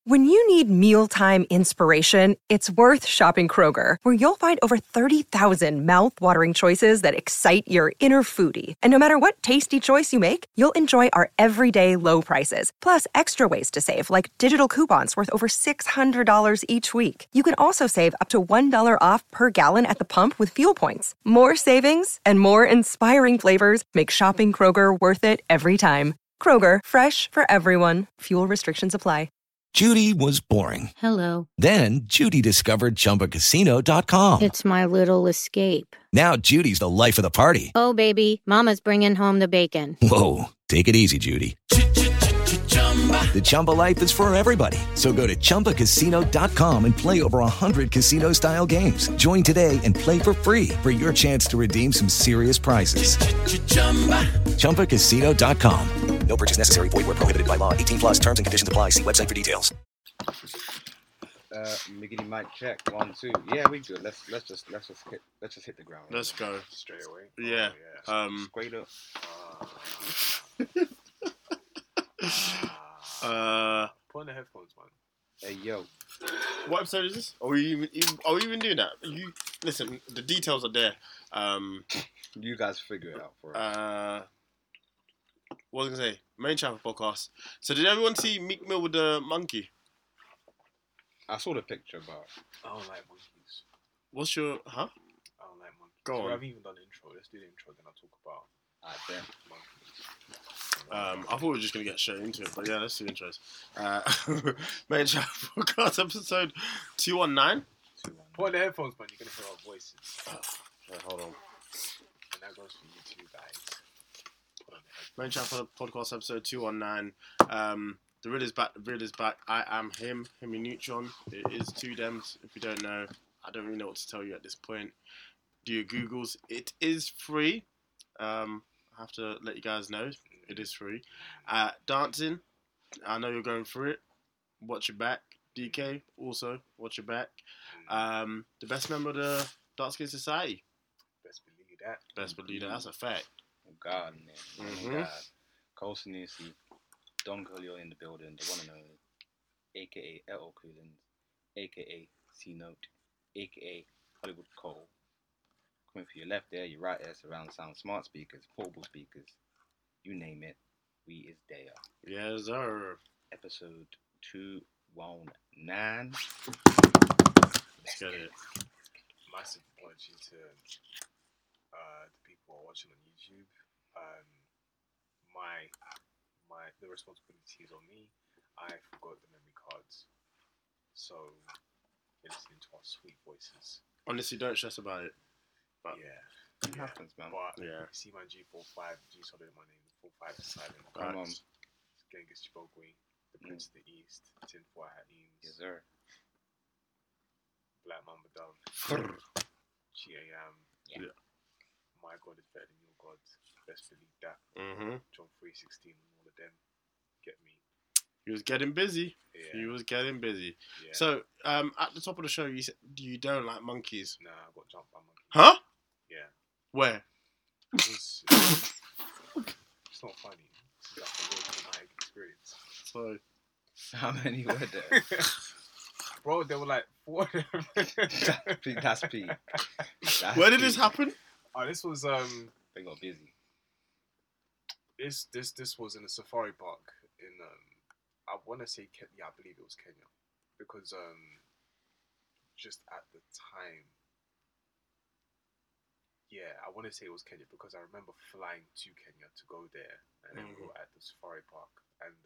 When you need mealtime inspiration, it's worth shopping Kroger, where you'll find over 30,000 mouth-watering choices that excite your inner foodie. And no matter what tasty choice you make, you'll enjoy our everyday low prices, plus extra ways to save, like digital coupons worth over $600 each week. You can also save up to $1 off per gallon at the pump with fuel points. More savings and more inspiring flavors make shopping Kroger worth it every time. Kroger, fresh for everyone. Fuel restrictions apply. Judy was boring. Hello. Then Judy discovered ChumbaCasino.com. It's my little escape. Now Judy's the life of the party. Oh, baby, mama's bringing home the bacon. Whoa, take it easy, Judy. The Chumba life is for everybody. So go to ChumbaCasino.com and play over 100 casino-style games. Join today and play for free for your chance to redeem some serious prizes. ChumbaCasino.com. No purchase necessary. Void where prohibited by law. 18 plus terms and conditions apply. See website for details. Miggity mic check. 1, 2. Yeah, we good. Let's just hit the ground. Let's go straight away. Yeah. Straight up. Put on the headphones, man. Hey yo. What episode is this? Are we even doing that? You listen. The details are there. You guys figure it out for us. What was I gonna say? Main Chapel podcast. So did everyone see Meek Mill with the monkey? I saw the picture, but I don't like monkeys. What's your I don't like monkeys. Go on. I haven't even done the intro. Let's do the intro, then I'll talk about monkeys. I thought we were just gonna get straight into it, but yeah, let's do intros. Main Chapel podcast episode 219. Put on the headphones, man. You're gonna hear our voices. Okay, hold on. And that goes for you too, guys. Main Chapel podcast episode 219. The Rid is back. The Rid is back. I am him. Him and Neutron. It is two dems. If you don't know, I don't really know what to tell you at this point. Do your Googles. It is free. I have to let you guys know. It is free. Dancing. I know you're going through it. Watch your back. DK. Also, watch your back. The best member of the Dark Skin Society. Best believe that. Best believe that. That's a fact. Oh God, man. Mm-hmm. Oh my God. Coulson Nisi, Don Coolio in the building, the one and only, aka L.O. Coolins, aka C-Note, aka Hollywood Cole. Coming for your left there, your right there, surround sound smart speakers, portable speakers, you name it, we is there. Yes, sir. Episode 219. Let's get it. Massive apology to the people who are watching on YouTube. The responsibility is on me. I forgot the memory cards, so you're listening to our sweet voices. Honestly, don't stress about it. But Yeah. It happens, man. But Yeah. you see my G45, G solid in my name, 45 is silent. Come on. Genghis Chibogwe, the Prince of the East, Tinfoil Hat Eames, Yes, sir. Black Mamba Dove, G.A.M. Yeah. My God is better than your God. Best believe that. Mm-hmm. John 3:16 and all of them. Get me. He was getting busy. Yeah. He was getting busy. Yeah. So, at the top of the show, you said you don't like monkeys. Nah, I got jumped by monkeys. Huh? Yeah. Where? It's not funny. It's like a real traumatic experience. So, How many were there? Bro, there were like 4 of them. That's peak. where did this happen? Oh, this was They got busy. This was in a safari park in I want to say Kenya. Yeah, I believe it was Kenya, because just at the time, yeah, I want to say it was Kenya because I remember flying to Kenya to go there, and then we were at the safari park. And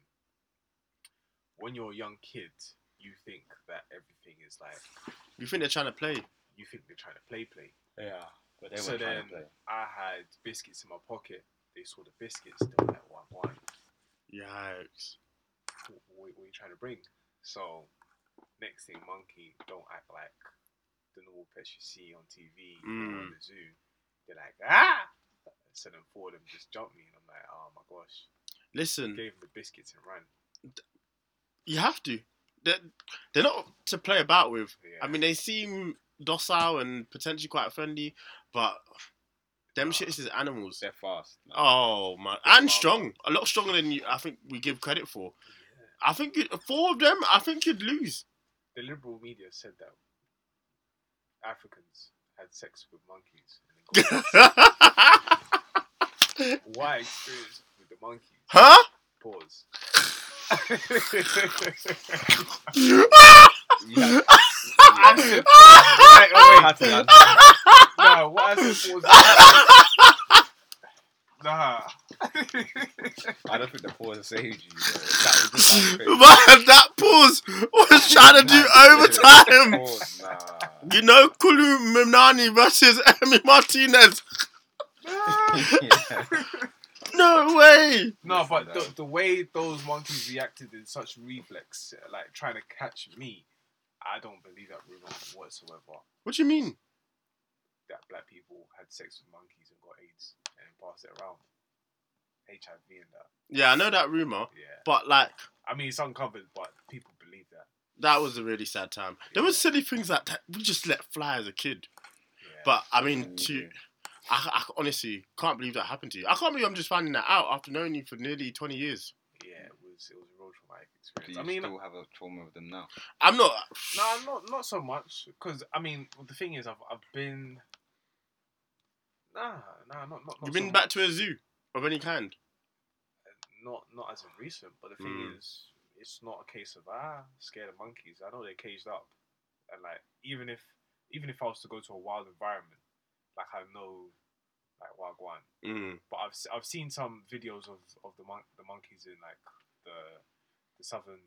when you're a young kid, you think that everything is like, You think they're trying to play? you think they're trying to play. Yeah. But they So were trying then to play. I had biscuits in my pocket. They saw the biscuits. They were like, one. Yikes. What are you trying to bring? So next thing, monkey don't act like the normal pets you see on TV or in the zoo. They're like, ah! So then 4 of them just jumped me, and I'm like, oh my gosh. Listen, Gave them the biscuits and ran. you have to. They're not to play about with. Yeah. I mean, they seem docile and potentially quite friendly, but them shits is animals. They're fast. Oh my, and strong. A lot stronger than I think we give credit for. I think 4 of them. I think you'd lose. The liberal media said that Africans had sex with monkeys. And then got why experience with the monkeys? Huh? Pause. No, what I said was nah. I don't think the pause saved you. That was just Man, that pause was trying to do overtime. Pause, nah. You know, Kulu Mimnani versus Emi Martinez. Yeah. No way. No, but the way those monkeys reacted in such reflex, like trying to catch me, I don't believe that rumor whatsoever. What do you mean? That black people had sex with monkeys and got AIDS and then passed it around. HIV and that. Yeah, I know that rumor, Yeah. but like, I mean, it's uncovered, but people believe that. that was a really sad time. There was silly things like that we just let fly as a kid. Yeah. But I mean, I honestly can't believe that happened to you. I can't believe I'm just finding that out after knowing you for nearly 20 years. Yeah, it was a real traumatic Do experience. you I mean, still have a trauma with them now? I'm not. no, not so much. Because I mean, the thing is, I've been. Not You've been so back much. to a zoo of any kind. Not as in recent, but the thing is, it's not a case of scared of monkeys. I know they're caged up, and like even if I was to go to a wild environment, like I know, like Wagwan, but I've seen some videos of the monkeys in like the southern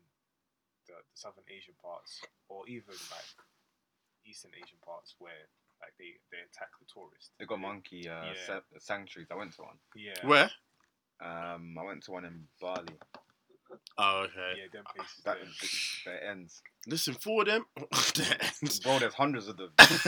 Asian parts, or even like Eastern Asian parts where like they attack the tourists. They got monkey sanctuaries. I went to one. Yeah. Where? I went to one in Bali. Oh, okay. Yeah, them places. That there. the ends. Listen, for them, Bro, there's hundreds of them.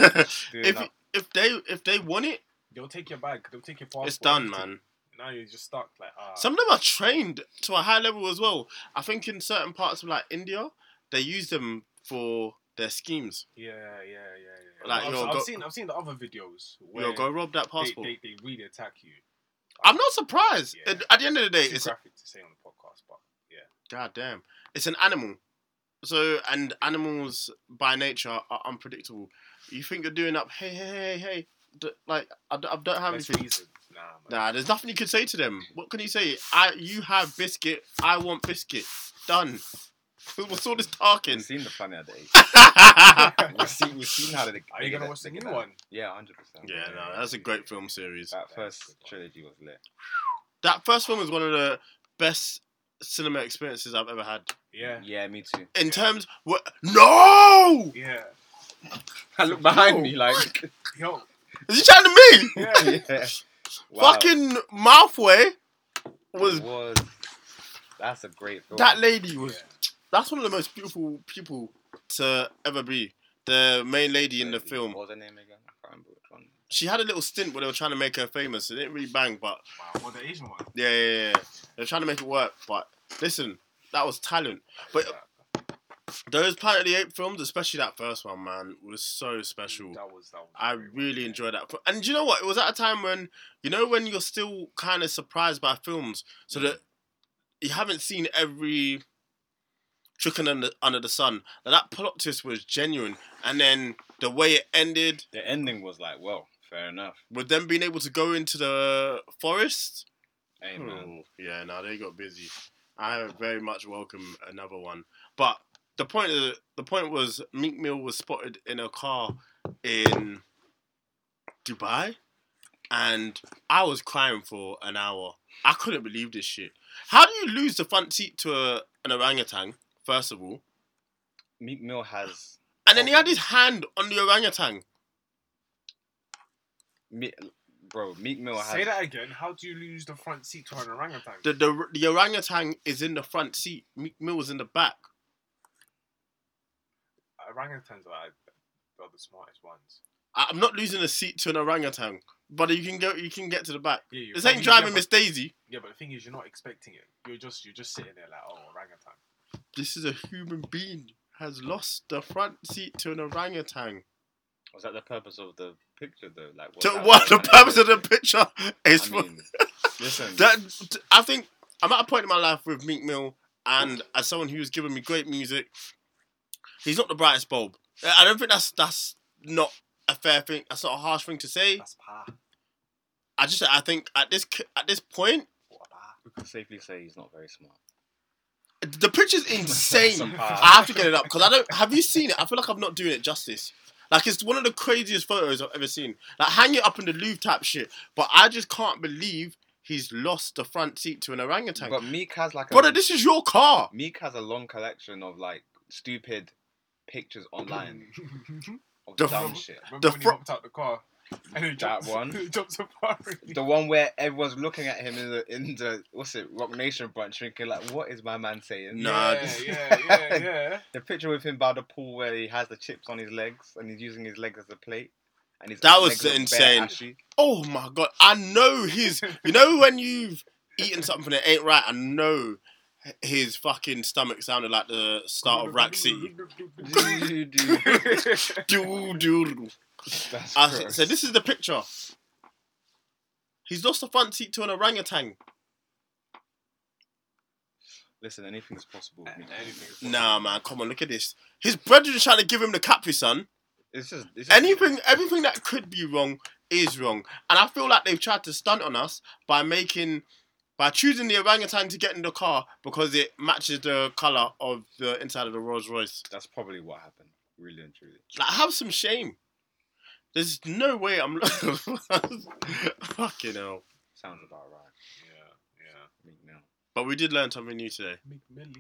if they want it, They'll take your bag. They'll take your passport. it's done, everything. man. Now you're just stuck. Like Some of them are trained to a high level as well. I think in certain parts of like India, they use them for their schemes. Yeah. Like, I've seen the other videos where Go rob that passport. they really attack you. I'm not surprised. Yeah. At the end of the day, It's it's too graphic to say on the podcast, but yeah. God damn. It's an animal. So, and animals by nature are unpredictable. You think you're doing up, hey. Like, I don't have There's anything. reasons. Nah, man. Nah, there's nothing you can say to them. What can you say? You have biscuit, I want biscuit. Done. What's all this talking? We've seen the Planet of the Apes. We've seen how they. Are you gonna watch the new one? Yeah, 100%. Yeah, no, that's a great film series. That first trilogy was lit. That first film was one of the best cinema experiences I've ever had. Yeah. Yeah, me too. In terms, no! Yeah. I look behind me like. Yo. Is he chatting to me? Yeah. Yeah. Wow. Fucking Mouthway was. That's a great film. That lady was. That's one of the most beautiful people to ever be. The main lady in the film. What was her name again? I can't remember which one. She had a little stint where they were trying to make her famous. It didn't really bang, but Wow. What the Asian one? yeah. They were trying to make it work. But listen, that was talent. But those Planet of the Apes films, especially that first one, man, was so special. That was I great one, really yeah. enjoyed that. And do you know what? It was at a time when, when you're still kind of surprised by films, so that you haven't seen every trick under the sun. That plot twist was genuine. And then the way it ended, The ending was like, well, fair enough. with them being able to go into the forest. Hey, man. Yeah, no, they got busy. I very much welcome another one. But the point was Meek Mill was spotted in a car in Dubai, and I was crying for an hour. I couldn't believe this shit. How do you lose the front seat to an orangutan, first of all? Meek Mill has. And then he had his hand on the orangutan. Meek Mill has. Say that again. How do you lose the front seat to an orangutan? The orangutan is in the front seat. Meek Mill was in the back. Orangutans are the smartest ones. I'm not losing a seat to an orangutan, but you can get to the back. Yeah, This ain't driving Miss Daisy. Yeah, but the thing is, you're not expecting it. You're just sitting there like, oh, orangutan. This is a human being has lost the front seat to an orangutan. Was that the purpose of the picture, though? Like, The purpose of the picture is I mean, listen. I think I'm at a point in my life with Meek Mill and as someone who's given me great music, he's not the brightest bulb. I don't think that's not a fair thing. That's not a harsh thing to say. That's par. I think at this point, We can safely say he's not very smart. the picture's insane. Some power. I have to get it up because I don't. Have you seen it? I feel like I'm not doing it justice. Like, it's one of the craziest photos I've ever seen. Like, hang it up in the Louvre type shit. But I just can't believe he's lost the front seat to an orangutan. But Meek has like Brother, this is your car. Meek has a long collection of like stupid pictures online of The dumb fr- shit. Remember when he fr- hopped out the car? And he That jumped, one? He jumped so far. The one where everyone's looking at him in the what's it, Rock Nation brunch, thinking like, what is my man saying? Nah, Yeah. The picture with him by the pool where he has the chips on his legs and he's using his legs as a plate. And his That was legs look bare insane. ashy. Oh my god, I know his. You know when you've eaten something that ain't right, I know his fucking stomach sounded like the start of Rack City. Dude. That's So gross. this is the picture. He's lost the front seat to an orangutan. Listen, anything's possible with me. Nah, man, come on, look at this. His brethren's trying to give him the Capri Sun. It's just Everything that could be wrong is wrong, and I feel like they've tried to stunt on us by choosing the orangutan to get in the car because it matches the color of the inside of the Rolls Royce. That's probably what happened, really and truly. Like, have some shame. There's no way I'm fucking hell. Sounds about right. Yeah. Meek now. But we did learn something new today. Meek Millie.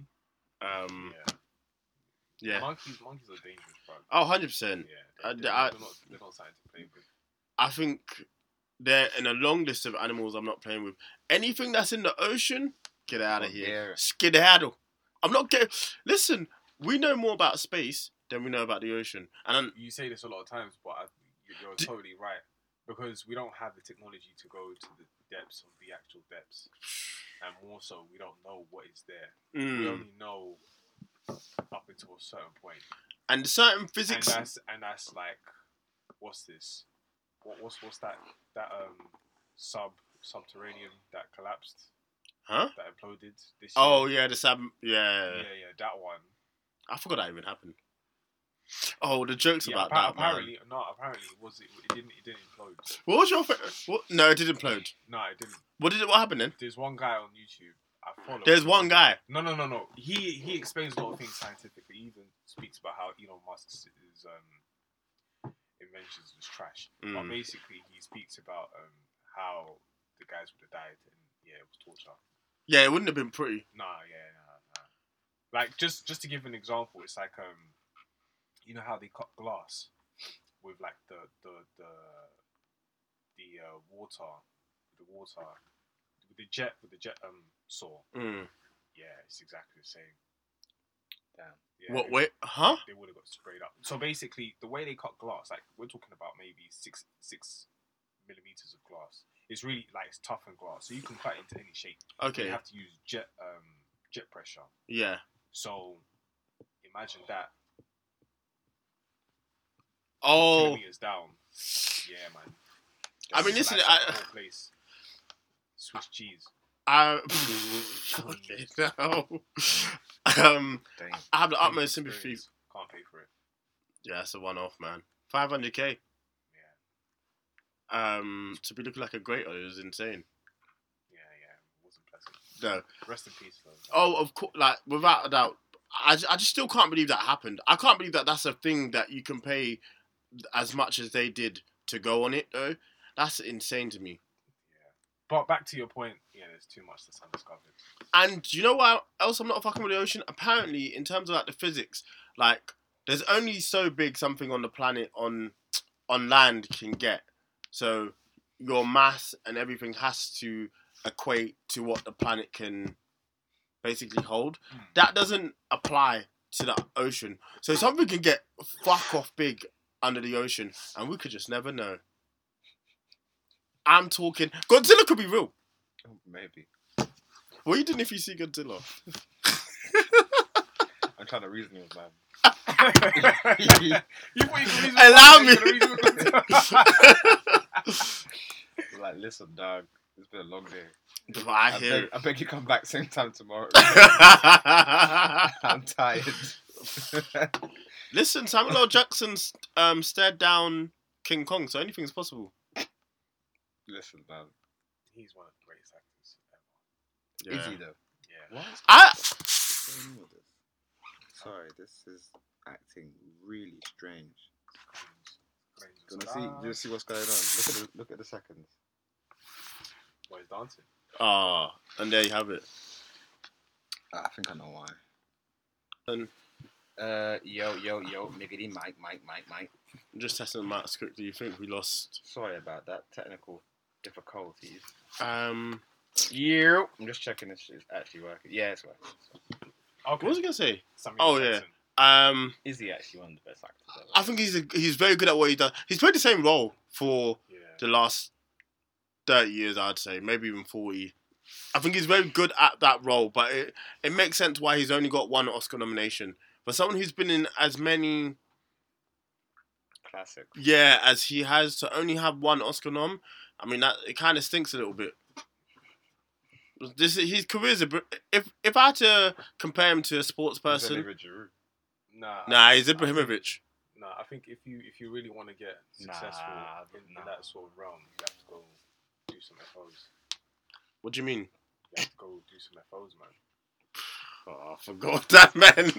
Yeah. Monkeys are dangerous, bro. Oh, 100%. Yeah. They're not something to play with. I think they're in a long list of animals I'm not playing with. Anything that's in the ocean, get out of Oh, here. yeah. Skedaddle. I'm not getting... Listen, we know more about space than we know about the ocean. And You say this a lot of times, but you're totally right. Because we don't have the technology to go to the depths of the actual depths. And more so, we don't know what is there. We only know up until a certain point. And certain physics... And that's like, what's this? What's that subterranean that collapsed? Huh? That imploded this year? Oh, yeah, the sab... Yeah. Yeah, that one. I forgot that even happened. Oh, the jokes Yeah, about that, apparently, man. apparently it didn't implode. What was your... What? No, it didn't implode. No, it didn't. What happened then? There's one guy on YouTube I follow. There's one guy. No. He explains a lot of things scientifically. He even speaks about how Elon Musk's inventions was trash. But basically, he speaks about how the guys would have died, and it was torture. Yeah, it wouldn't have been pretty. Nah. Like just to give an example, it's like you know how they cut glass with like the water with the jet saw. Yeah, it's exactly the same. Damn. Yeah, What? Wait, huh? They would have got sprayed up. So basically, the way they cut glass, like we're talking about maybe 6 millimeters of glass. It's really like it's toughened glass, so you can cut it into any shape. Okay. You have to use jet pressure. Yeah. So imagine that. Oh. Kilometers down. Yeah, man. I mean, listen, Slice up the whole place. Swiss cheese. Okay, no. Dang. I have the utmost sympathy. Experience. Can't pay for it. Yeah, it's a one-off, man. 500k. Yeah. To be looking like a great it was insane. Yeah. It wasn't pleasant. No. Rest in peace, though. Oh, of course. Like, without a doubt, I just still can't believe that happened. I can't believe that that's a thing that you can pay as much as they did to go on it, though. That's insane to me. But back to your point, there's too much that's undiscovered. And you know what else I'm not fucking with the ocean? Apparently, in terms of like the physics, like there's only so big something on the planet on land can get. So your mass and everything has to equate to what the planet can basically hold. That doesn't apply to the ocean. So something can get fuck off big under the ocean, and we could just never know. I'm talking Godzilla could be real. Maybe. What are you doing if you see Godzilla? I'm trying to reason with man. Allow me. Like, listen, dog. It's been a long day. I beg you come back same time tomorrow. I'm tired. Listen, Samuel L. Jackson stared down King Kong, so anything's possible. Listen, man. He's one of the greatest actors ever. Is he though? Yeah. What? Sorry, this is acting really strange. Do you see what's going on? Look at the seconds. Well, he's dancing. And there you have it. I think I know why. And Yo, miggity, Mike. I'm just testing the Matt script. Do you think we lost? Sorry about that. Technical difficulties. Um, I'm just checking if it's actually working. Yeah, it's working. Okay. what was I gonna say? Samuel Yeah. Jackson. Is he actually one of the best actors ever? I think he's very good at what he does. He's played the same role for the last 30 years, I'd say, maybe even 40. I think he's very good at that role, but it makes sense why he's only got one Oscar nomination. For someone who's been in as many classic. Yeah, as he has, to only have one Oscar nom, I mean, that it kind of stinks a little bit. His career's if I had to compare him to a sports person, Nah, he's Ibrahimovic. I think if you really want to get successful in that sort of realm, you have to go do some FOs. What do you mean? You have to go do some FOs, man. Oh, I forgot that, man.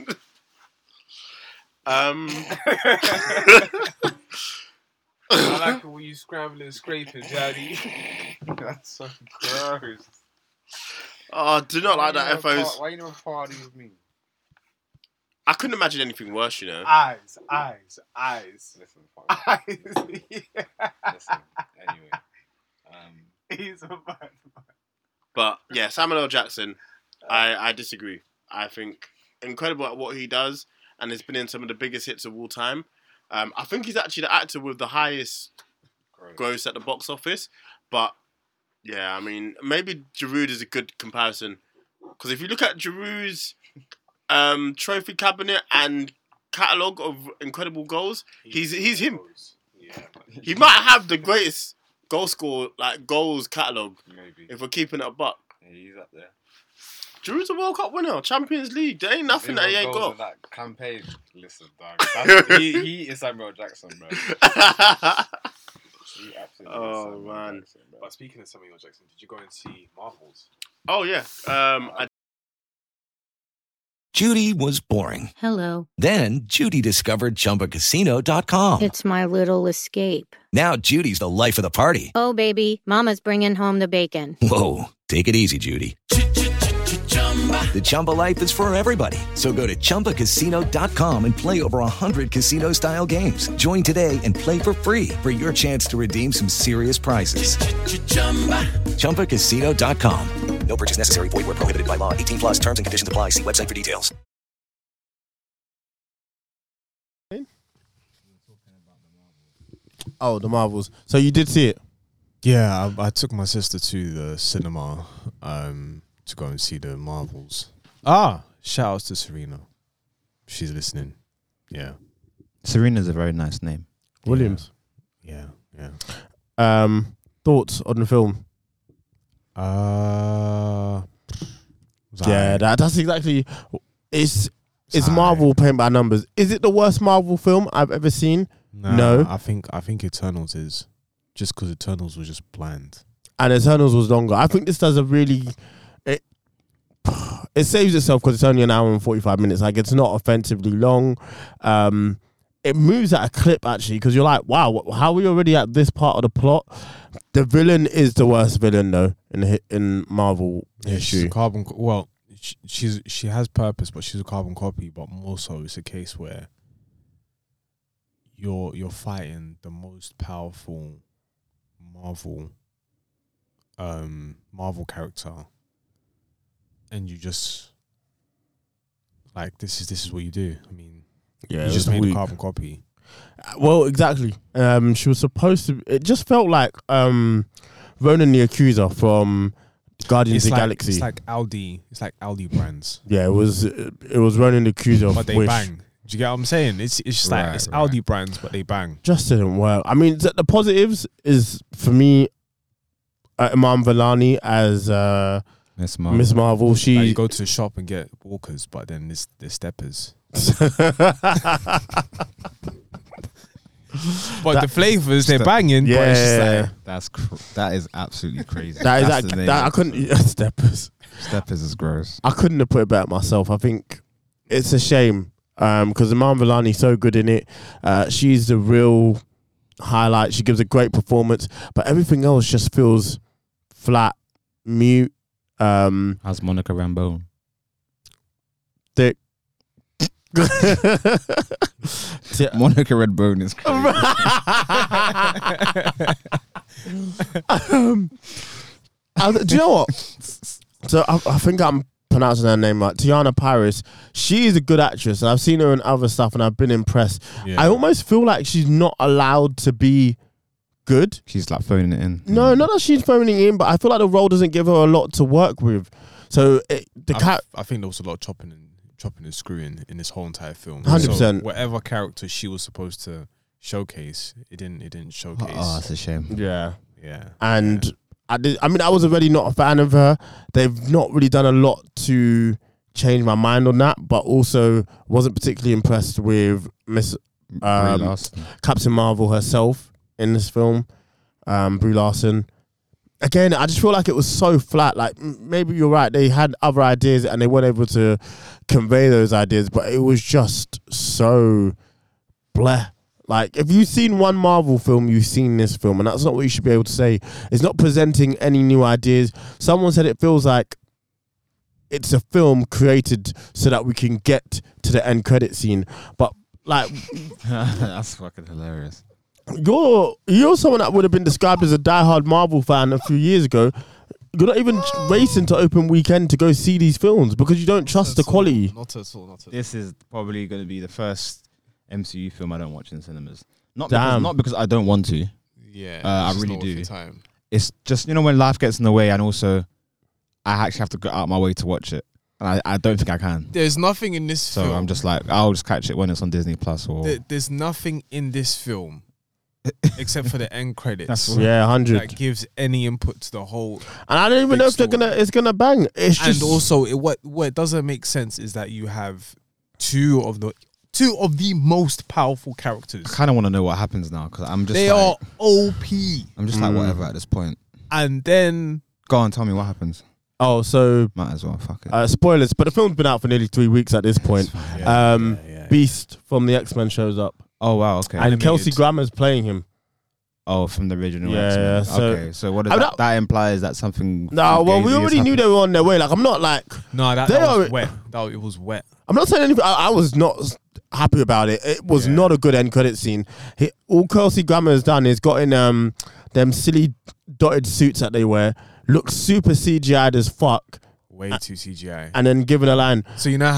I like it when you scrambling and scraping, Daddy. That's so gross. Oh, I do not like that FOs. Why you never party with me? I couldn't imagine anything worse, you know. Eyes. Listen, Eyes. Listen, anyway. He's a bad man. But yeah, Samuel L. Jackson, I disagree. I think incredible at what he does, and has been in some of the biggest hits of all time. I think he's actually the actor with the highest gross at the box office. But yeah, I mean, maybe Giroud is a good comparison, because if you look at Giroud's trophy cabinet and catalogue of incredible goals, he's him. Yeah, he might have the greatest goals catalogue. Maybe. If we're keeping it a buck. Yeah, he's up there. Giroud's a World Cup winner, Champions League. There ain't nothing that he ain't got. In that campaign. Listen, dog. He is Samuel Jackson, bro. He absolutely is Samuel Jackson, bro. But speaking of Samuel Jackson, did you go and see Marvels? Oh yeah. Judy was boring. Hello. Then Judy discovered ChumbaCasino.com. It's my little escape. Now Judy's the life of the party. Oh, baby, mama's bringing home the bacon. Whoa, take it easy, Judy. The Chumba life is for everybody. So go to ChumbaCasino.com and play over 100 casino-style games. Join today and play for free for your chance to redeem some serious prizes. ChumbaCasino.com. No purchase necessary. Void where prohibited by law. 18 plus terms and conditions apply. See website for details. Oh, the Marvels. So you did see it? Yeah, I took my sister to the cinema to go and see the Marvels. Shout outs to Serena. She's listening. Yeah. Serena's a very nice name. Williams. Yeah. Thoughts on the film? Yeah, that's exactly. It's Marvel playing by numbers. Is it the worst Marvel film I've ever seen? No. I think Eternals is, just because Eternals was just bland. And Eternals was longer. I think this does a really. It saves itself because it's only an hour and 45 minutes. Like, it's not offensively long. It moves at a clip, actually, because you're like, wow, how are we already at this part of the plot? The villain is the worst villain, though, in Marvel history. She has purpose, but she's a carbon copy. But more so, it's a case where you're fighting the most powerful Marvel character, and you just like this is what you do. I mean, yeah, you just made a carbon copy. Well, exactly. She was supposed to. It just felt like Ronan the Accuser from Guardians of the Galaxy. It's like Aldi. It's like Aldi brands. Yeah, it was Ronan the Accuser. But they bang. Do you get what I'm saying? It's just like it's Aldi brands, but they bang. Just didn't work. I mean, the positives is, for me, Iman Vellani as Miss Marvel. Miss Marvel. Like She you go to the shop and get walkers, but then there's steppers. But the flavors they're banging. But it's just like, That is absolutely crazy. that is that I couldn't steppers. Steppers is gross. I couldn't have put it better myself. I think it's a shame because Iman Vellani's so good in it. She's the real highlight. She gives a great performance, but everything else just feels flat, mute. How's Monica Rambeau? Thick. Monica Redbone is crazy. Do you know what? So I think I'm pronouncing her name right. Tiana Paris. She is a good actress, and I've seen her in other stuff, and I've been impressed. yeah. I almost feel like she's not allowed to be good. She's like phoning it in. No, not that she's phoning in, but I feel like the role doesn't give her a lot to work with. So I think there was a lot of chopping and screwing in this whole entire film. 100%. So whatever character she was supposed to showcase, it didn't showcase. Oh, that's a shame. yeah, Yeah. and I was already not a fan of her. They've not really done a lot to change my mind on that, but also wasn't particularly impressed with Miss Brie Larson. Captain Marvel herself in this film, Brie Larson. Again, I just feel like it was so flat. Like maybe you're right; they had other ideas and they weren't able to convey those ideas, but it was just so bleh. Like if you've seen one Marvel film, you've seen this film, and that's not what you should be able to say. It's not presenting any new ideas. Someone said it feels like it's a film created so that we can get to the end credit scene, but like That's fucking hilarious. You're someone that would have been described as a diehard Marvel fan a few years ago. You're not even racing to open weekend to go see these films because you don't trust the quality. Not at all. This is probably going to be the first MCU film I don't watch in cinemas. Not because I don't want to. Yeah. I it's just really not worth do. your time. It's just, when life gets in the way, and also I actually have to go out my way to watch it. And I don't think I can. There's nothing in this So film. I'm just like, I'll just catch it when it's on Disney Plus or. There's nothing in this film except for the end credits. Yeah, 100. That gives any input to the whole. And I don't even big know if story. it's gonna bang. It's just And also, what doesn't make sense is that you have two of the most powerful characters. I kind of want to know what happens now because I'm just. They like, are OP, I'm just like whatever at this point. and then Go on, tell me what happens. oh, so Might as well. Fuck it. spoilers. But the film's been out for nearly 3 weeks at this point. yeah. Beast from the X-Men shows up, Oh wow. Okay. and Animated. Kelsey Grammer's playing him. Oh, from the original. Yeah, X-Men. yeah, so- okay. So what does I'm that? not- That implies that something. No, well, we fugazi has already knew happened. they were on their way. Like, I'm not like no, that They was are- wet. It was wet. I'm not saying anything. I was not happy about it. It was not a good end credit scene. All Kelsey Grammer has done is got in them silly dotted suits that they wear, look super CGI'd as fuck, Way too CGI. and then given a line. So you know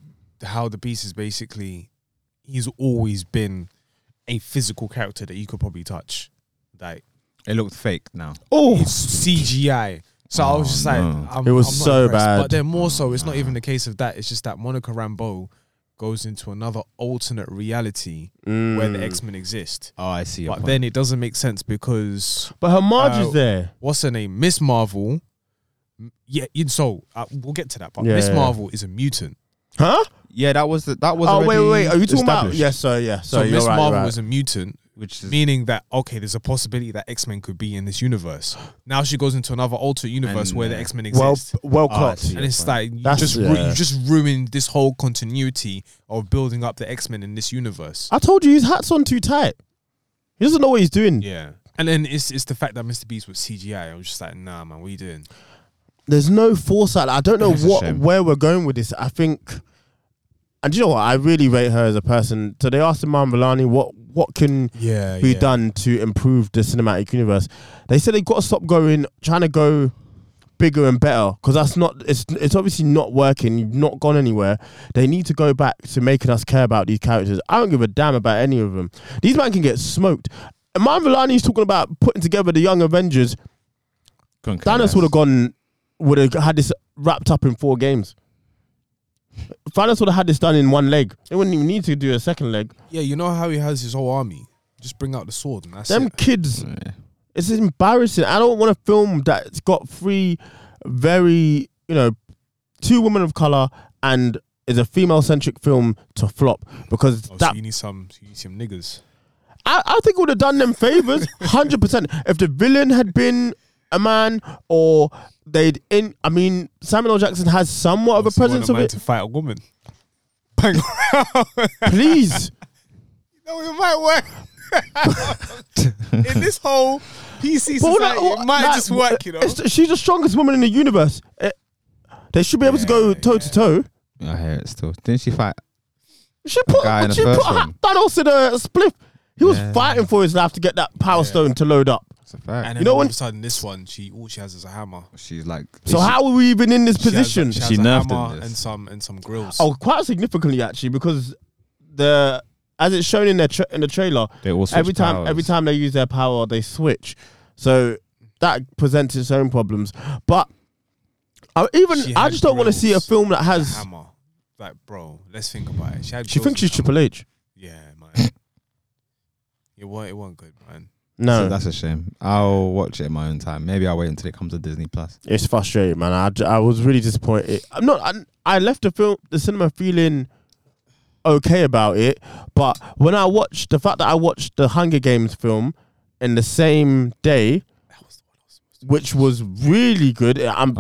how the Beast is basically, he's always been a physical character that you could probably touch. Like It looked fake now. Oh, it's CGI. So I was just like, no. I'm, It was I'm not so impressed. bad. But then more so, it's not even the case of that. It's just that Monica Rambeau goes into another alternate reality where the X-Men exist. Oh, I see. your But point. then it doesn't make sense because but her Marge is there. what's her name? Miss Marvel. Yeah, so we'll get to that. But Yeah, Miss yeah. Marvel is a mutant. Huh? Yeah, that was. Oh, wait. Are you talking about? established. Yes, sir. Yeah. So you're Miss right, Marvel right. is a mutant, Which is meaning that okay, there's a possibility that X-Men could be in this universe. Now she goes into another alternate universe And, where the X-Men exist. well Oh, I clocked. see. And it's like you That's- you just ruined this whole continuity of building up the X-Men in this universe. I told you his hat's on too tight. He doesn't know what he's doing. Yeah, and then it's the fact that Mr. Beast was CGI. I was just like, nah, man, what are you doing? There's no foresight. I don't know It's a shame. where we're going with this. I think, and you know what? I really rate her as a person. So they asked Iman Vellani what can be done to improve the cinematic universe. They said they've got to stop trying to go bigger and better because that's not. It's obviously not working. You've not gone anywhere. They need to go back to making us care about these characters. I don't give a damn about any of them. These men can get smoked. Iman Vellani's talking about putting together the Young Avengers. Thanos would have had this wrapped up in 4 games. Thanos would have had this done in 1 leg. They wouldn't even need to do a second leg. Yeah, you know how he has his whole army. Just bring out the sword and that's Them it. kids, It's embarrassing. I don't want a film that's got three very, two women of color and is a female-centric film to flop because So you need some niggas. I think it would have done them favors, 100%. If the villain had been a man or Samuel L. Jackson has somewhat of a presence of it. To fight a woman. Bang. Please. No, it might work. In this whole PC society, it might just work, She's the strongest woman in the universe. They should be able to go toe to toe. I hear it still. Didn't she fight? She put guy in the first one? Thanos in a spliff. He was fighting for his life to get that power stone to load up. It's a fact. And then all of a sudden, this one, all she has is a hammer. She's like. So how are we even in this position? She has She a nerfed hammer in and some grills. Oh, quite significantly actually, because as it's shown in the trailer, They all switch every time they use their power, they switch. So that presents its own problems. But I just don't want to see a film that has. Hammer. Like, bro, let's think about it. She thinks she's Triple H. Yeah, man. It wasn't good, man. No, So that's a shame. I'll watch it in my own time. Maybe I'll wait until it comes to Disney Plus. it's frustrating, man. I was really disappointed. I left the cinema feeling okay about it, but when I watched the Hunger Games film in the same day, which was really good.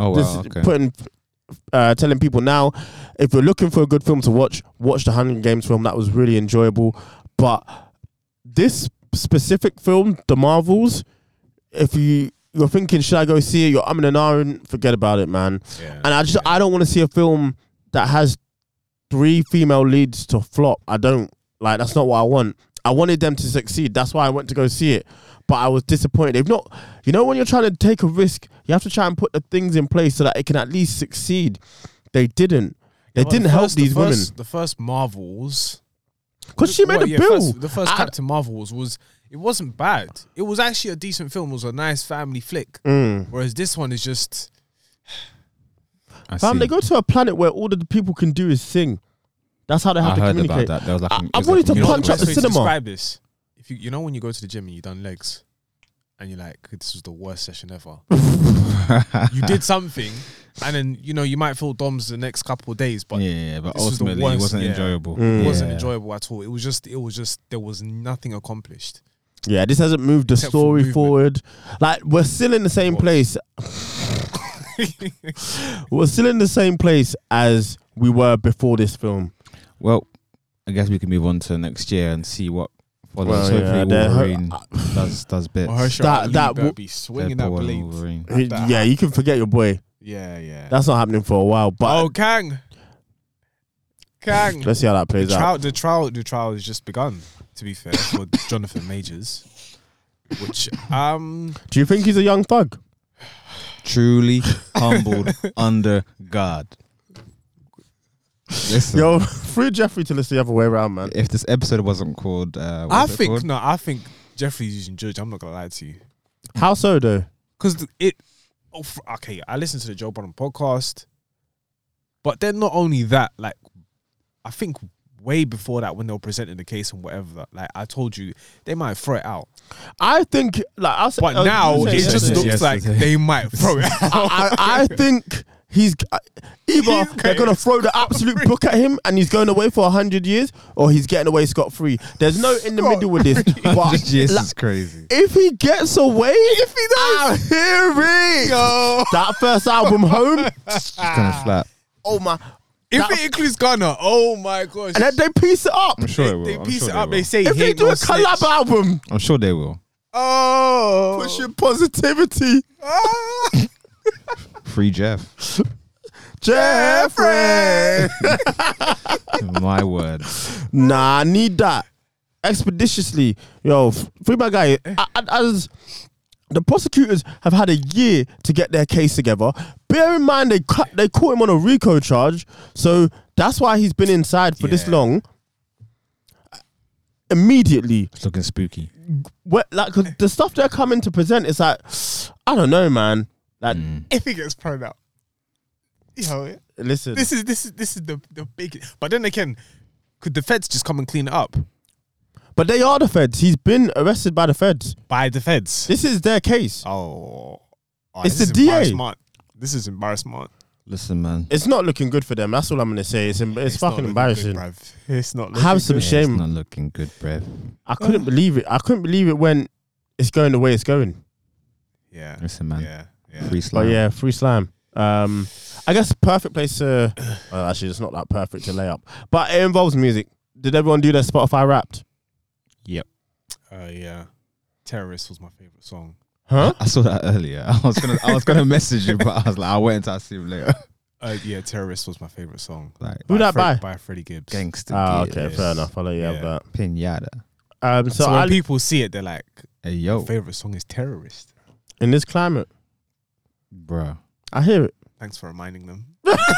Telling people now, if you're looking for a good film to watch the Hunger Games film. That was really enjoyable. But this specific film, The Marvels, if you're thinking, should I go see it? You're umming and ahhing, forget about it, man. Yeah. And I don't want to see a film that has 3 female leads to flop. I don't like. That's not what I want. I wanted them to succeed. That's why I went to go see it. But I was disappointed. They've not, when you're trying to take a risk, you have to try and put the things in place so that it can at least succeed. They didn't. They didn't help these women. The first Marvels, because she made a bill. The first Captain Marvels it wasn't bad. It was actually a decent film. It was a nice family flick. Whereas this one is just. They go to a planet where all that the people can do is sing. That's how they have to communicate. I heard about that. There was I wanted to punch up the cinema. Describe this. If when you go to the gym and you done legs, and you're like, this was the worst session ever. You did something, and then you might feel DOMS the next couple of days, but but ultimately it wasn't enjoyable. It wasn't enjoyable at all. It was just there was nothing accomplished. Yeah, this hasn't moved the story forward. Like, we're still in the same place. We're still in the same place as we were before this film. Well, I guess we can move on to next year and see what follows. Well, Hopefully Wolverine does bits. That will be swinging that blade. Yeah, you can forget your boy. Yeah. That's not happening for a while. But Kang. Let's see how that plays out. The trial has just begun. To be fair, for Jonathan Majors, which do you think he's a young thug? Truly humbled under God. Listen, yo, free Jeffrey till it's the other way around, man. If this episode wasn't called, I think Jeffrey's using Judge. I'm not gonna lie to you. How so, though? Because I listened to the Joe Budden podcast, but then not only that, like, I think way before that, when they were presenting the case and whatever, like I told you, they might throw it out. I think, like, but now it just looks like they might throw it out. I think he's either they're gonna throw the absolute book at him and he's going away for 100 years, or he's getting away scot-free. There's no in the middle with this. But this is crazy. If he gets away, I'm hearing that first album, Home, It's kind of flat. oh my. If it includes Gunna, oh my gosh. And then they piece it up. I'm sure it will. They piece sure it up. will. They say If they do a collab album, I'm sure they will. Oh. pushing positivity. Free Jeff. Jeffrey. My word. Nah, I need that expeditiously. Yo, free my guy. As the prosecutors have had a year to get their case together. Bear in mind they caught him on a RICO charge, so that's why he's been inside for this long. Immediately, It's looking spooky. cause the stuff they're coming to present is like, I don't know, man. Like, If it gets thrown out, listen, this is the big. But then again, could the feds just come and clean it up? But they are the feds. He's been arrested by the feds. By the feds. This is their case. Oh, It's this the is DA. embarrassment. This is embarrassment. Listen, man. It's not looking good for them. That's all I'm gonna say. It's not fucking looking embarrassing. Good, bruv. It's not. Have looking some good. shame. It's not looking good, bruv. I couldn't believe it. I couldn't believe it when it's going the way it's going. Yeah. Listen, man. Yeah. Free But slime. yeah, free slime. I guess perfect place to. Actually, it's not that perfect to lay up, but it involves music. Did everyone do their Spotify Wrapped? Yep. Yeah. Terrorist was my favorite song. Huh? I saw that earlier. I was gonna message you, but I was like, I'll wait until I see him later. Yeah, Terrorist was my favorite song. Like Who that by? By Freddie Gibbs. gangster. Okay, Gibbs, fair enough. I'll let you have Yeah. that. Pinata. So So when I, people see it, they're like, Hey "My yo, favorite song is Terrorist." in this climate, bro. I hear it. Thanks for reminding them.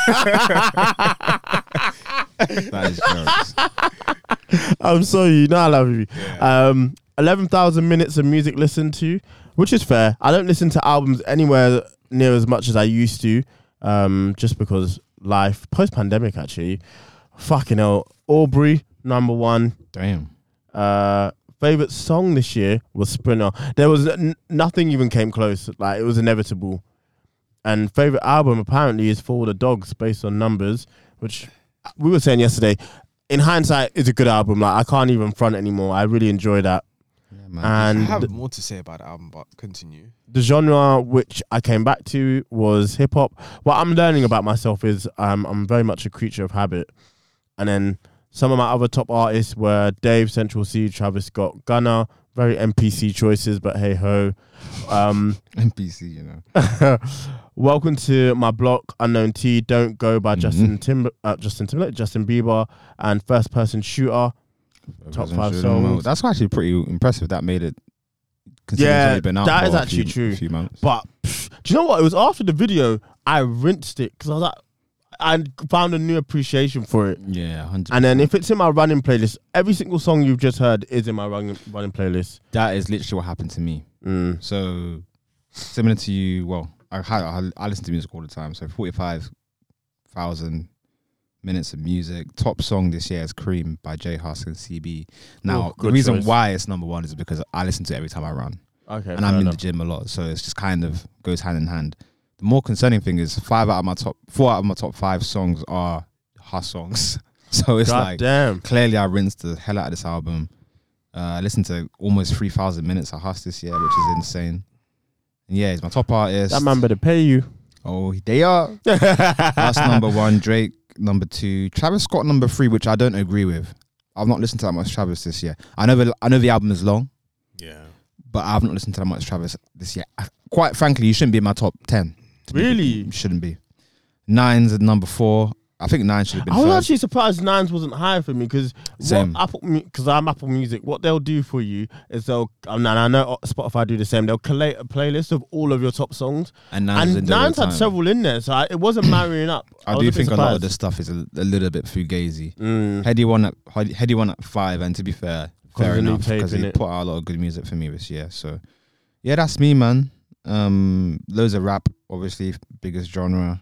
That is jokes. I'm sorry, you know I love you. Yeah. 11,000 minutes of music listened to, which is fair. I don't listen to albums anywhere near as much as I used to, just because life, post-pandemic actually. Fucking hell. Aubrey, number 1. Damn. Favorite song this year was Sprinter. There was nothing even came close. Like, it was inevitable. And favorite album apparently is For the Dogs, based on Numbers, which we were saying yesterday. In hindsight, is a good album. Like, I can't even front anymore. I really enjoy that. Yeah, man. I And have more to say about the album, but continue. the genre which I came back to was hip hop. What I'm learning about myself is I'm very much a creature of habit. And then some of my other top artists were Dave, Central C, Travis Scott, Gunna. Very NPC choices, but hey ho. NPC, you know. Welcome to My Block, Unknown T, Don't Go by Justin Timberlake, Justin Bieber, and First Person Shooter. Top 5 songs. That's actually pretty impressive. That made it. considering it's Yeah, only been out that for is a actually true. few months. But do you know what? It was after the video I rinsed it because I was like, I found a new appreciation for it. Yeah, 100%. And then if it's in my running playlist, every single song you've just heard is in my running playlist. that is literally what happened to me. So similar to you, well, I listen to music all the time. So 45,000 minutes of music. Top song this year is Cream by J Hus and CB. Now, the good reason choice. why it's number 1 is because I listen to it every time I run. Okay, And I'm in the gym a lot. So it's just kind of goes hand in hand. The more concerning thing is 4 out of my top 5 songs are Hus songs. So it's God like, damn. clearly I rinsed the hell out of this album. I listened to almost 3,000 minutes of Hus this year, which is insane. And yeah, he's my top artist. That man better pay you. Oh, they are. Hus number 1, Drake number 2, Travis Scott number 3, which I don't agree with. I've not listened to that much Travis this year. I know the album is long, Yeah. but I've not listened to that much Travis this year. Quite frankly, you shouldn't be in my top 10. Really? You shouldn't be. 9's at number 4. I think 9 should have been I was first. actually surprised Nines wasn't higher for me because Same. because I'm Apple Music. What they'll do for you is and I know Spotify do the same. They'll collate a playlist of all of your top songs, And Nines and Nines had several in there, so it wasn't marrying up. I was do a bit think a lot of surprised. the stuff is a little bit fugazi. Mm. Heady one at 5, and to be fair of the new enough, tape, because he innit? put out a lot of good music for me this year. So yeah, that's me, man. Loads of rap, obviously, biggest genre.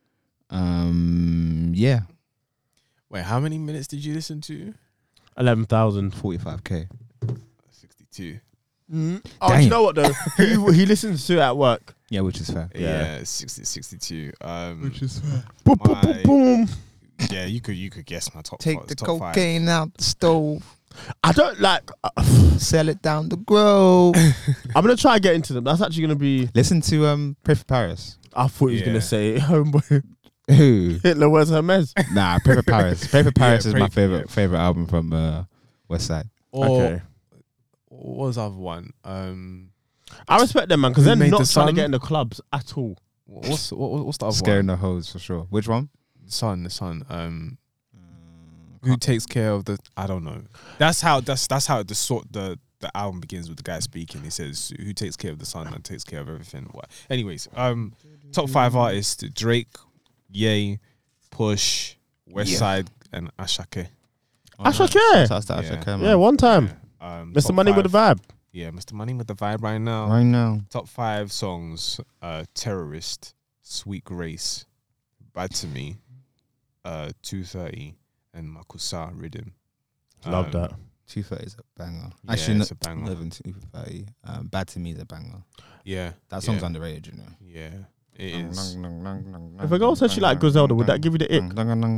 Yeah, Wait, how many minutes did you listen to? 11,000. 45k. 62. Oh, do you know what though? he listens to it at work. Yeah, which is fair. Yeah, 62. Which is fair. Boom, boom, boom, boom. Yeah, you could guess my top. Take five, the top 5. cocaine out the stove, I don't like. sell it down the grove. I'm gonna try and get into them. That's actually gonna be. Listen to Pray for Paris. I thought he was Yeah. gonna say Homeboy. Who? Hitler wears Hermes. Nah, Pray for Paris. Pray for Paris is Pray my for- favorite album from West Side. Or Okay. what was the other one? I respect them, man, because Who they're Made not the trying to Sun? get in the clubs at all. What's the other Scaring one? the hoes for sure. Which one? The Sun. Who takes care of the? I don't know. That's how the album begins with the guy speaking. He says, "Who takes care of the sun and takes care of everything." What? Anyways, top 5 artists: Drake, Ye, Push, West Side, and Ashake. Ashake. That's the Yeah. Ashake, man. Yeah, one time. Top Mr. Money with the vibe. Yeah, Mr. Money with the vibe right now. Right now. Top 5 songs: Terrorist, Sweet Grace, Bad to Me, 230, and Makusa Rhythm. Love that. 230 is a banger. Yeah, Actually, it's a banger. not even 230. Bad to Me is a banger. Yeah, That song's yeah. underrated, you know. Yeah, it is. If a girl said she like Griselda, would that give you the ick?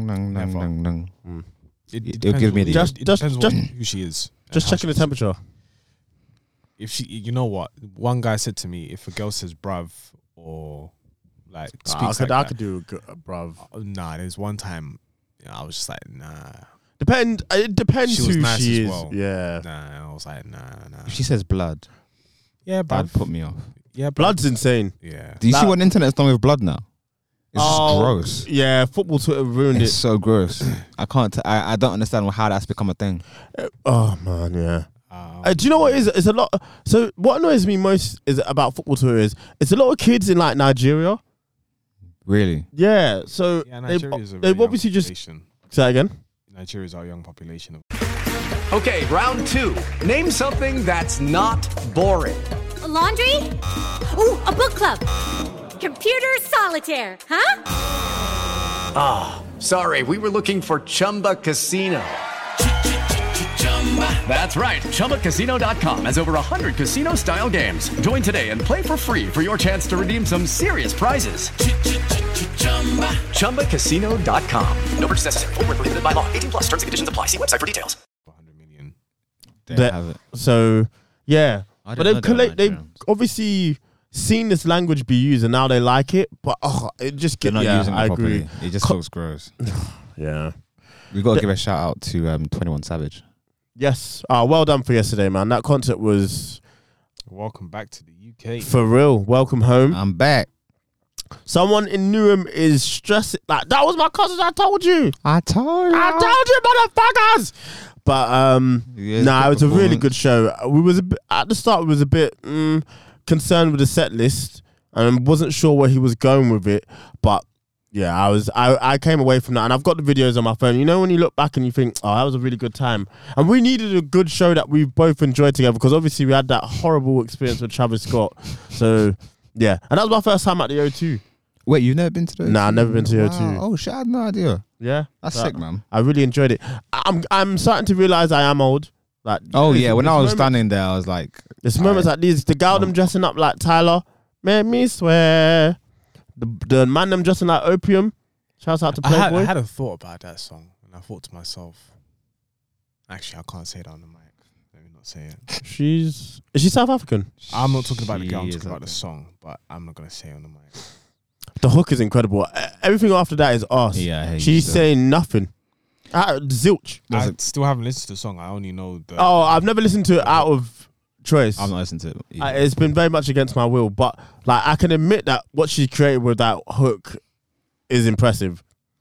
It'll give me the Just- Depends just- who she is. and Just how checking the she is. temperature. If she, you know what, one guy said to me, if a girl says "bruv" or like speaks I like could do, bruv. nah, there's one time I was just like, nah, It depends She was who nice she as is. well. Yeah. nah. I was like, nah. If she says blood, Yeah, that'd bruv. put me off. Yeah, bruv. Blood's insane. Yeah. Do you see That- what the internet's done with blood now? It's just gross. Yeah, football Twitter ruined It's it. so gross. I can't. I don't understand how that's become a thing. Oh man, yeah. Do you know what it is? It's a lot. So what annoys me most is about football Twitter is it's a lot of kids in like Nigeria. Really? Yeah. So Yeah, Nigeria is a very they've young obviously just population. say that again. Nigeria is our young population. Okay, round two. Name something that's not boring. A laundry? Ooh, a book club. Computer solitaire, huh? Sorry, we were looking for Chumba Casino. That's right. ChumbaCasino.com has over 100 casino-style games. Join today and play for free for your chance to redeem some serious prizes. ChumbaCasino.com. No purchase necessary. Void where prohibited by law. 18 plus. Terms and conditions apply. See website for details. 100 million. There That- you have it. So yeah, I but didn't know they were they've Nigerians. obviously seen this language be used and now they like it. But it just They're get not using it I properly. agree. It just looks gross. Yeah. We got to give a shout out to 21 Savage. Yes. Well done for yesterday, man. That concert was Welcome back to the UK. for real. Welcome home. I'm back. Someone in Newham is stressing. Like, that was my cousin. I told you. I told I told you, motherfuckers. But Yeah, nah, it was a really performance. good show. We was a bit, at the start. We was a bit concerned with the set list and wasn't sure where he was going with it. But yeah, I came away from that, and I've got the videos on my phone. You know, when you look back and you think, oh, that was a really good time, and we needed a good show that we both enjoyed together because obviously we had that horrible experience with Travis Scott. So yeah, and that was my first time at the O2. Wait, you've never been to the Nah, I've never been to the Wow. O2. Oh shit, I had no idea. Yeah, That's So sick, man. I really enjoyed it. I'm starting to realize I am old. Like, Oh there's- yeah, when there's I was moments- standing there, I was like, there's moments like these. The girl them dressing up like Tyler made me swear. The man them dressing like Opium. Shouts out to I Playboy. had a thought about that song, and I thought to myself, actually, I can't say it on the mic. Let me not say it. Is she South African? I'm not talking about the girl. I'm She is talking about the okay. song, but I'm not gonna say it on the mic. The hook is incredible. Everything after that is us. Yeah, I hate She's you, saying nothing. Zilch. I still haven't listened to the song. I only know the. Oh, I've never listened to it out of choice. I'm not listening to it. either. It's been very much against my will, but like I can admit that what she created with that hook is impressive.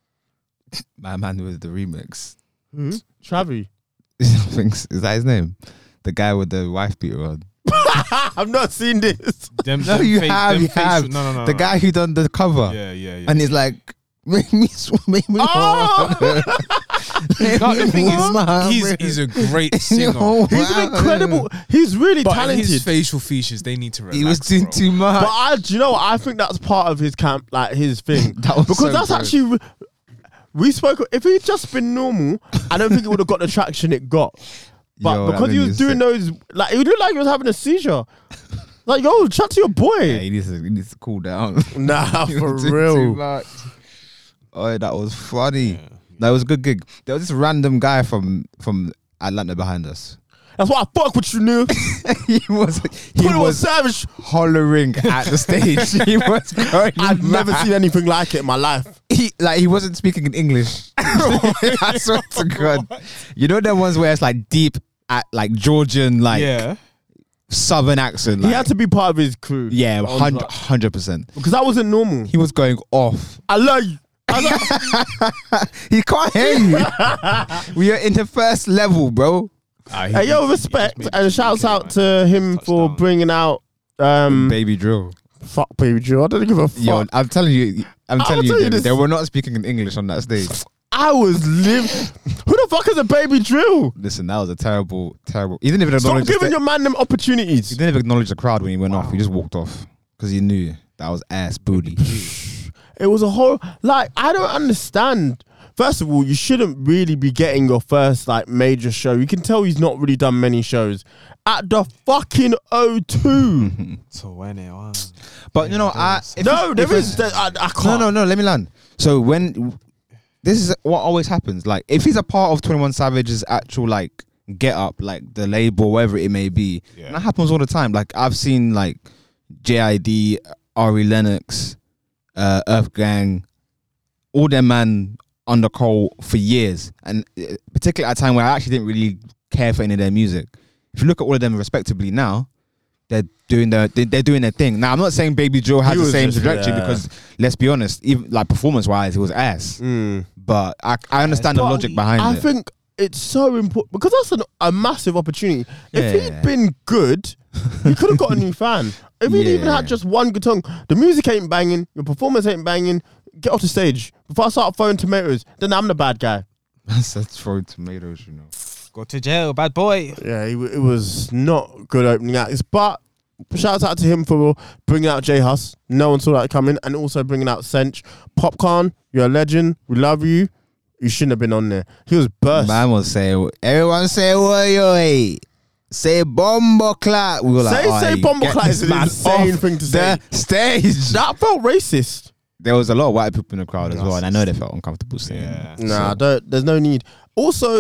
My man with the remix. Travi. Is that his name? The guy with the wife beater on. I've not seen this. Them, No, them you fa- have. them You have. facial- No, The guy who done the cover. Yeah, yeah, yeah. And he's like, make me Oh! No, the thing is, he's a great singer. He's an incredible. He's really But talented. his facial features, they need to relax. He was doing bro. too much. But do you know what? I think that's part of his camp, like his thing. That was because so that's good. actually we spoke. If he'd just been normal, I don't think it would have got the traction it got. But Yo, that because he made was me doing sick. those, like he looked like he was having a seizure. Like, yo, chat to your boy. Yeah, he needs to cool down. Nah, He was for doing real. too much. Oh, that was funny. That was a good gig. There was this random guy from Atlanta behind us. That's why I fuck with you, new. he was 21 Savage. hollering at the stage. He was going I've never mad. seen anything like it in my life. He wasn't speaking in English. I swear to God. You know them ones where it's like deep at like Georgian Yeah. southern accent. He Like, had to be part of his crew. yeah, I was like- 100%. because that wasn't normal. He was going off. I love you. He can't hear you. We are in the first level, bro. Hey, yo, respect and shouts out to him for bringing out Baby drill. fuck Baby Joe. I don't give a fuck. Yo, I'm telling you, I'll tell you this. they were not speaking in English on that stage. I was living. Who the fuck is a Baby Drill? Listen, that was a terrible. He didn't even Stop acknowledge. giving your man them He opportunities. didn't even acknowledge the crowd when he went off. He just walked off because he knew that was ass booty. It was a whole like I don't understand First of all, you shouldn't really be getting your first like major show. You can tell he's not really done many shows at the fucking O2. 21. But you know, I can't. No. Let me land. So when this is what always happens. Like if he's a part of 21 Savage's actual like get up, like the label, whatever it may be, and that happens all the time. Like I've seen like JID, Ari Lennox, Earth Gang, all them man under Cole for years, and particularly at a time where I actually didn't really care for any of their music. If you look at all of them respectively now, they're doing their thing. Now I'm not saying Baby Joe has the same trajectory because let's be honest, even like performance wise, it was ass. But I understand the logic behind it. I think it's so important because that's a massive opportunity. If he'd been good, he could have got a new fan. If he'd even had just one good song, the music ain't banging, your performance ain't banging, get off the stage. Before I start throwing tomatoes, then I'm the bad guy. That's throwing tomatoes, you know. Go to jail, bad boy. Yeah, it was not good opening acts. But shout out to him for bringing out J Hus. No one saw that coming. And also bringing out Sench. Popcorn, you're a legend. We love you. You shouldn't have been on there. He was burst. Man will say, everyone say, oi. Say bombo clat. We were like, say bombo clat is an insane thing to say. The stage. That felt racist. There was a lot of white people in the crowd as well, and I know they felt uncomfortable saying it. Nah, there's no need. Also,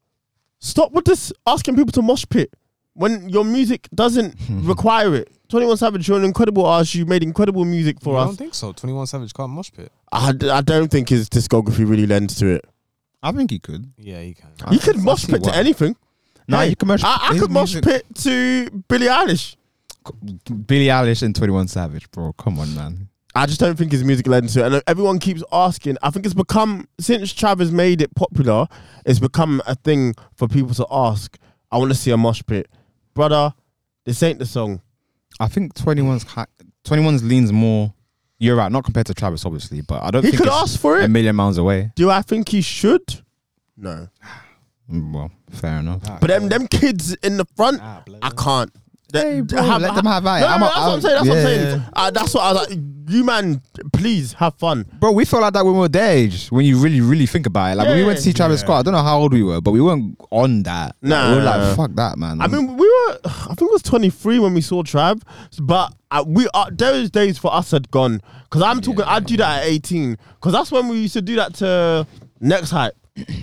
stop with this asking people to mosh pit when your music doesn't require it. 21 Savage, you're an incredible artist. You made incredible music for us. I don't think so. 21 Savage can't mosh pit. I don't think his discography really lends to it. I think he could. Yeah, he can. You could mosh pit to anything. No, you can mosh. I could mosh pit to Billie Eilish. Billie Eilish and 21 Savage, bro. Come on, man. I just don't think his music lends to it. And everyone keeps asking. I think it's become, since Travis made it popular, it's become a thing for people to ask, I want to see a mosh pit. Brother, this ain't the song. I think 21's leans more, you're right, not compared to Travis, obviously, but I don't think he could ask for it. A million miles away. Do I think he should? No. Well, fair enough. But them kids in the front, I can't. Hey, bro, let them have it. No, that's what I'm saying. That's what I'm saying. That's what I was like. You man, please have fun, bro. We felt like that when we were their age. When you really think about it, like when we went to see Travis Scott, I don't know how old we were, but we weren't on that. Nah, we were like, fuck that, man. I mean, I think it was 23 when we saw Trav, but those days for us had gone. Because I'm talking, I'd do that at 18. Because that's when we used to do that to Next Hype.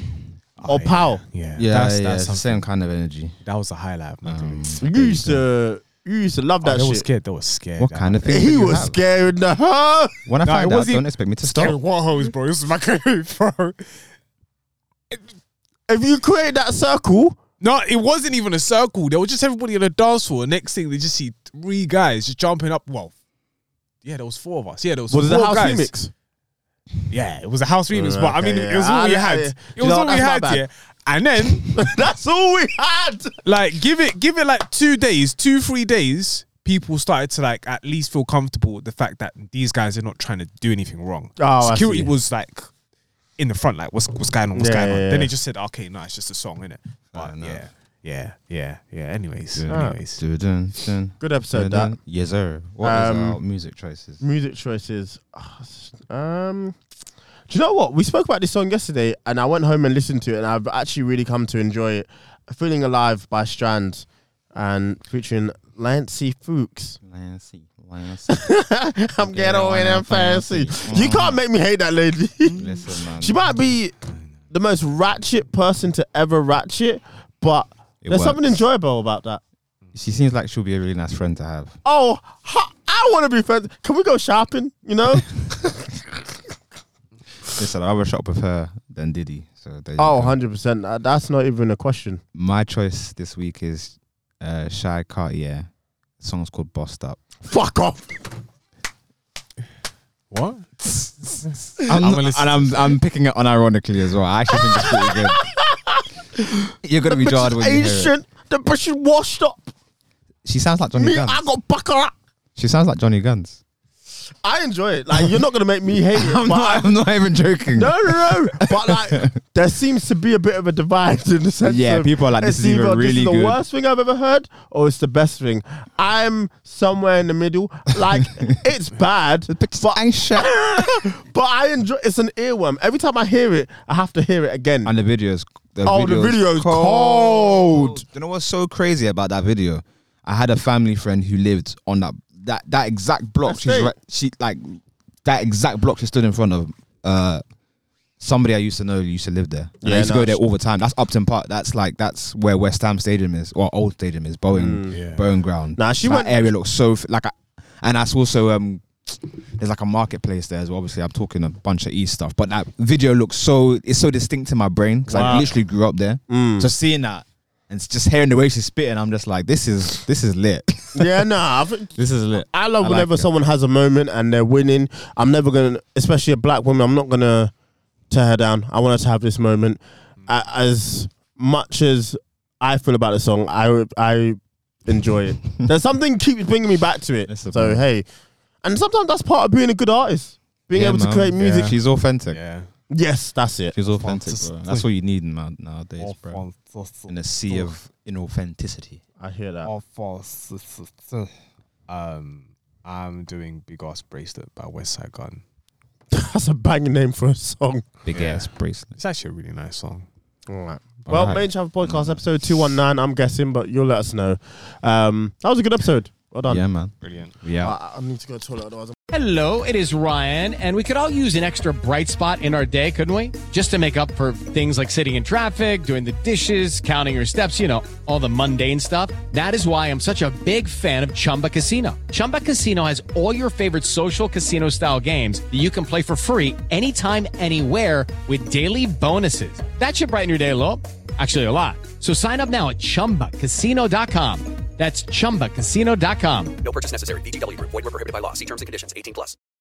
Or Pow. Yeah, that's the same kind of energy. That was a highlight, man. You used to love that shit. They were scared. What kind of thing? He was scared in the heart. When I find out, don't expect me to stop. What hoes, bro? This is my code, bro. If you create that circle. No, it wasn't even a circle. There was just everybody on the dance floor. Next thing, they just see 3 guys just jumping up. Well, yeah, there was 4 of us. Yeah, there was 4 guys. Was it a house remix? Yeah, it was a house remix, but I mean, it was all we had. It was all we had, yeah. And then that's all we had. Like, give it like 2-3 days. People started to like at least feel comfortable with the fact that these guys are not trying to do anything wrong. Oh, security was like in the front, like what's going on? What's going on? Yeah. Then they just said, okay, no, it's just a song, innit? But yeah. Anyways. Good episode, that. Yes, sir. What was our music choices? Do you know what? We spoke about this song yesterday, and I went home and listened to it, and I've actually really come to enjoy it. Feeling Alive by Strand, and featuring Lancey Fuchs. Lancey. I'm ghetto and I'm fancy. You can't make me hate that lady. Listen, man. She might be the most ratchet person to ever ratchet, but there's something enjoyable about that. She seems like she'll be a really nice friend to have. Oh, I want to be friends. Can we go shopping? You know? Listen, I would shop with her than Diddy. So 100%. That's not even a question. My choice this week is Shy Cartier. The song's called Bossed Up. Fuck off. What? I'm picking it unironically as well. I actually think it's pretty good. You're gonna be jarred when you hear it. The bitch is washed up. She sounds like Johnny Guns. I got Baccarat. She sounds like Johnny Guns. I enjoy it. Like, you're not gonna make me hate it. I'm not even joking. No. But like, there seems to be a bit of a divide in the sense. Yeah, of people are like, this is either really this is the good. worst thing I've ever heard, or it's the best thing. I'm somewhere in the middle. Like, it's bad, but I enjoy. It's an earworm. Every time I hear it, I have to hear it again. And the video's video's cold. You know what's so crazy about that video? I had a family friend who lived on that exact block. That exact block she stood in front of. Somebody I used to know used to live there. And I used to go there all the time. That's Upton Park. That's where West Ham Stadium is, or Old Stadium is, Bowen Ground. Nah, that area looks so and that's also there's like a marketplace there as well. Obviously, I'm talking a bunch of East stuff, but that video looks so distinct in my brain because I literally grew up there. So seeing that and just hearing the way she's spitting, I'm just like, this is lit. Yeah, nah. This is lit. I love whenever someone has a moment and they're winning. I'm never gonna, especially a black woman, I'm not gonna tear her down. I want her to have this moment. As much as I feel about the song, I enjoy it. There's something keeps bringing me back to it. So hey, and sometimes that's part of being a good artist, being able to create music. She's authentic. Yeah. Yes, that's it. She's authentic, bro. That's what you need nowadays, bro. In a sea of inauthenticity. I hear that. I'm doing Big Ass Bracelet by Westside Gun. That's a banging name for a song. Big Ass Bracelet. It's actually a really nice song. All right. Well, Main Travel Podcast episode 219, I'm guessing, but you'll let us know. That was a good episode. Well done. Yeah, man. Brilliant. Yeah. I need to go to the toilet, otherwise Hello, it is Ryan, and we could all use an extra bright spot in our day, couldn't we? Just to make up for things like sitting in traffic, doing the dishes, counting your steps, all the mundane stuff. That is why I'm such a big fan of Chumba Casino. Chumba Casino has all your favorite social casino-style games that you can play for free anytime, anywhere with daily bonuses. That should brighten your day a little. Actually, a lot. So sign up now at ChumbaCasino.com. That's ChumbaCasino.com. No purchase necessary. VGW Group. Void where prohibited by law. See terms and conditions. 18+.